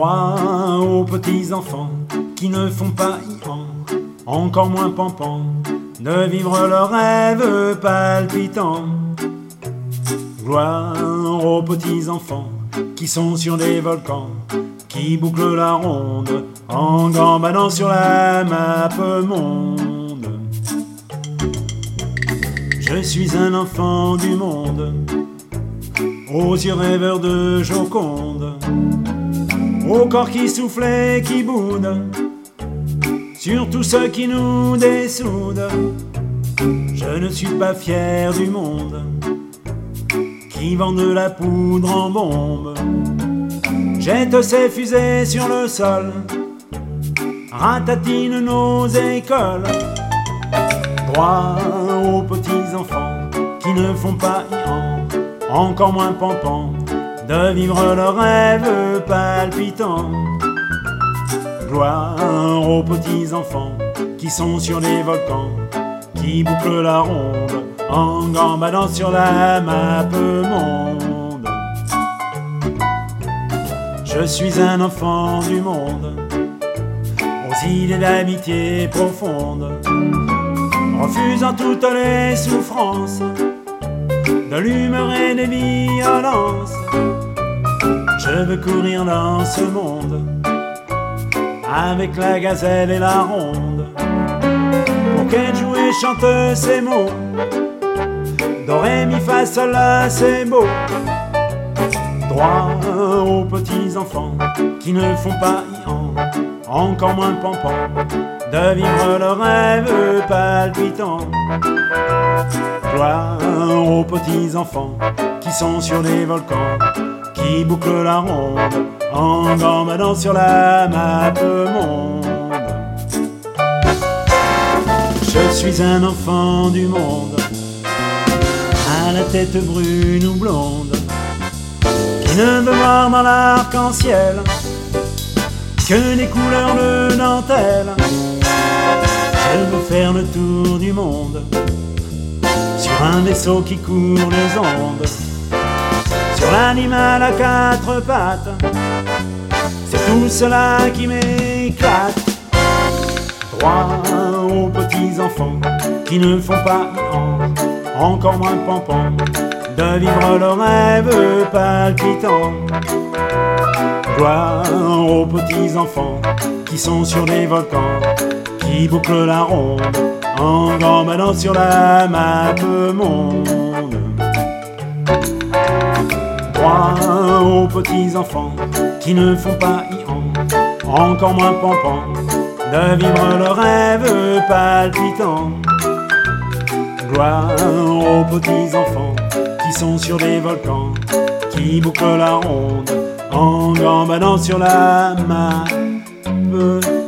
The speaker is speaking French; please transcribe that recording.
Gloire aux petits enfants qui ne font pas i-an, encore moins pampan, de vivre leurs rêves palpitants. Gloire aux petits enfants qui sont sur des volcans, qui bouclent la ronde en gambadant sur la map monde. Je suis un enfant du monde, aux yeux rêveurs de Joconde, au corps qui souffle et qui boude, sur tout ce qui nous dessoude. Je ne suis pas fier du monde qui vend de la poudre en bombe, jette ses fusées sur le sol, ratatine nos écoles. Droit aux petits enfants qui ne font pas i-an, encore moins pampan, de vivre leurs rêves palpitants. Gloire aux petits enfants qui sont sur les volcans, qui bouclent la ronde en gambadant sur la map monde. Je suis un enfant du monde, aux idées d'amitié profonde, refusant toutes les souffrances de l'humeur et des violences. Je veux courir dans ce monde avec la gazelle et la ronde, pour qu'elle joue et chante ces mots. Do, ré, mi, fa, sol, la, c'est beau. Droit aux petits enfants qui ne font pas i-an, encore moins pampan, de vivre leurs rêves palpitants. Gloire aux petits enfants qui sont sur des volcans, qui bouclent la ronde en gambadant sur la map monde. Je suis un enfant du monde, à la tête brune ou blonde, qui ne veut voir dans l'arc-en-ciel que des couleurs de dentelle. Je veux faire le tour du monde sur un vaisseau qui court les ondes, sur l'animal à quatre pattes. C'est tout cela qui m'éclate. Droit aux petits enfants qui ne font pas i-an, encore moins pampan, de vivre leurs rêves palpitants. Gloire aux petits enfants qui sont sur des volcans, qui bouclent la ronde en gambadant sur la map monde. Droit aux petits enfants qui ne font pas i-an, encore moins pampan, de vivre leurs rêves palpitants. Gloire aux petits enfants qui sont sur des volcans, qui bouclent la ronde en gambadant sur la map.